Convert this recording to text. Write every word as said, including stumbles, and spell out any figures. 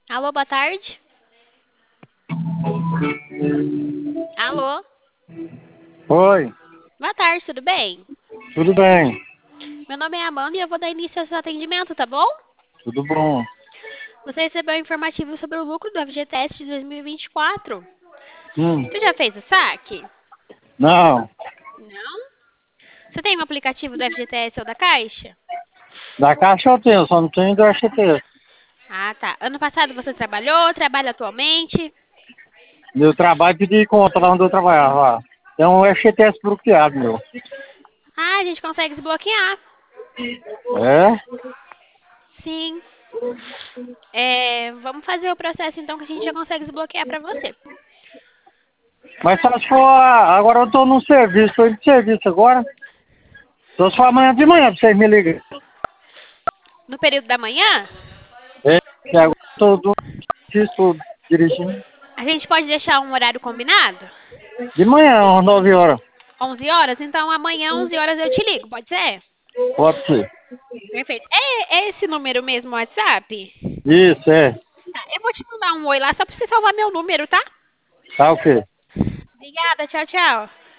Alô, boa tarde. Alô, Oi, boa tarde, tudo bem? tudo bem? Meu nome é Amanda e eu vou dar início ao seu atendimento, tá bom? Tudo bom? Você recebeu um informativo sobre o lucro do F G T S de dois mil e vinte e quatro. Hum, Você já fez o saque? não, Não? Você tem um aplicativo do F G T S ou da Caixa? da Caixa eu tenho, só não tenho do F G T S. Ah, tá. Ano passado você trabalhou, trabalha atualmente? Meu trabalho pedi conta lá onde eu trabalhava. Lá. Tem um F G T S bloqueado, meu. Ah, a gente consegue desbloquear. É? Sim. É, vamos fazer o processo então que a gente já consegue desbloquear pra você. Mas só se for, agora eu tô no serviço, tô indo de serviço agora. Só se for amanhã de manhã pra vocês me ligarem. No período da manhã, É, que agora eu tô do serviço, tô dirigindo. a gente pode deixar um horário combinado? De manhã, às nove horas. onze horas? Então amanhã, onze horas, eu te ligo, pode ser? Pode ser. Perfeito. É, é esse número mesmo, o WhatsApp? Isso, é. Tá, eu vou te mandar um oi lá só pra você salvar meu número, tá? Tá ok. Obrigada, tchau, tchau.